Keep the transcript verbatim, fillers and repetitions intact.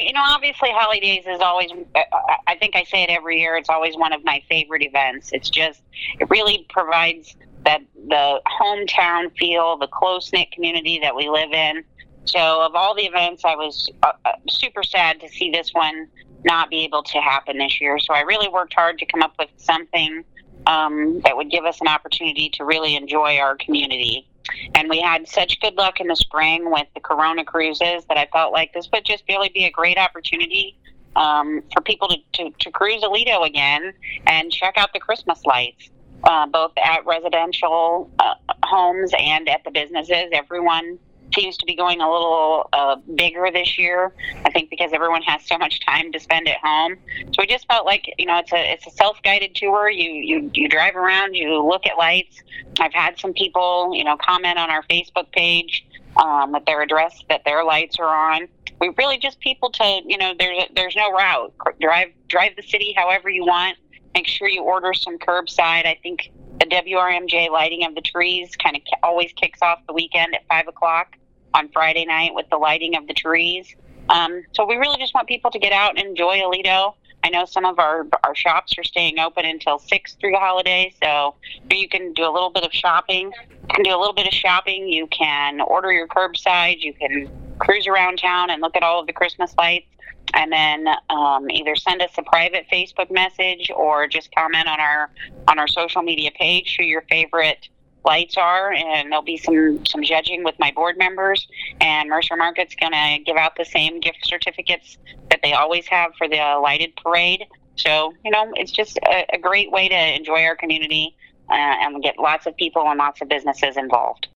you know, obviously holidays is always, I think I say it every year, it's always one of my favorite events. It's just, it really provides that the hometown feel, the close-knit community that we live in. So of all the events, I was uh, super sad to see this one not be able to happen this year. So I really worked hard to come up with something um, that would give us an opportunity to really enjoy our community. And we had such good luck in the spring with the Corona cruises that I felt like this would just really be a great opportunity um, for people to, to, to cruise Aledo again and check out the Christmas lights, uh, both at residential uh, homes and at the businesses. Everyone seems to be going a little uh, bigger this year, I think because everyone has so much time to spend at home. So we just felt like, you know, it's a it's a self-guided tour. You you you drive around, you look at lights. I've had some people, you know, comment on our Facebook page um, at their address that their lights are on. We really just people to, you know, there's there's no route. Drive drive the city however you want. Make sure you order some curbside. I think the W R M J lighting of the trees kind of always kicks off the weekend at five o'clock on Friday night with the lighting of the trees. Um, so we really just want people to get out and enjoy Aledo. I know some of our our shops are staying open until six through the holidays, so you can do a little bit of shopping. You can do a little bit of shopping. You can order your curbside. You can cruise around town and look at all of the Christmas lights, and then um, either send us a private Facebook message or just comment on our on our social media page who your favorite lights are, and there'll be some some judging with my board members, and Mercer Market's going to give out the same gift certificates that they always have for the lighted parade. So, you know, it's just a, a great way to enjoy our community uh, and get lots of people and lots of businesses involved.